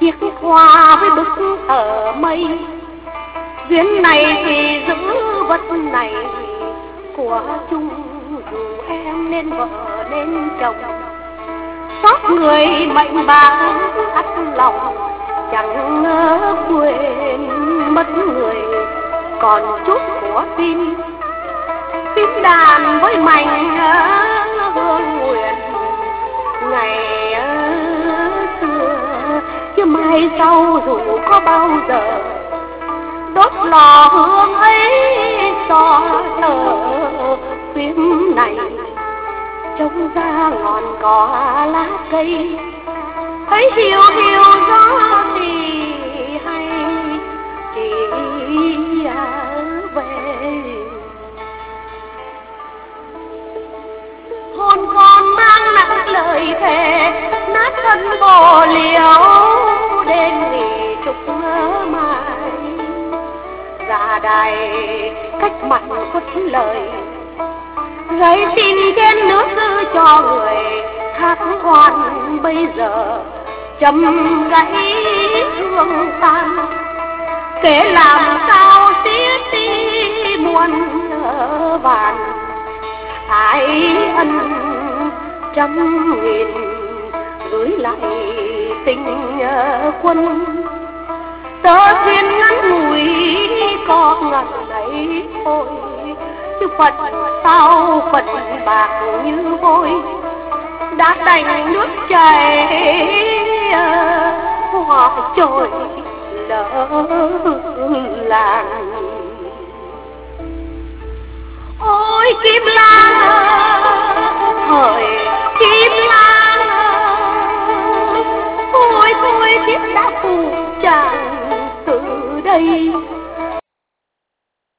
chiếc hoa với bức ở mây. Duyên này thì giữ vật này của chung, dù em nên vợ nên chồng. Xót người mệnh bạc ắt lòng, chẳng ngờ quên mất người còn chút của tim. Tim đàn với mảnh hương nguyện ngày xưa, chứ mai sau dù có bao giờ đốt lò hương ấy xóa tờ phim này. Trông ra ngọn cỏ lá cây thấy hiu hiu gió thì hay chỉ về. Hồn con mang nặng lời thề nát thân bồ liễu, đêm nghỉ trục mai ra đài cách mặt khuất lời. Gửi xin trên nước cho người hát hoan bây giờ chấm gãy hương tan. Kể làm sao xiết đi muôn vàn, ai ân trăm nghìn gửi lại tình quân. Tớ duyên ngắn ngủi có ngần ấy thôi, chứ Phật sao Phật bạc như vôi đã đành nước chảy hoa trôi lỡ làng. Ôi kim lan hỡi kim lan, ôi thôi kiếp đã phụ chàng từ đây.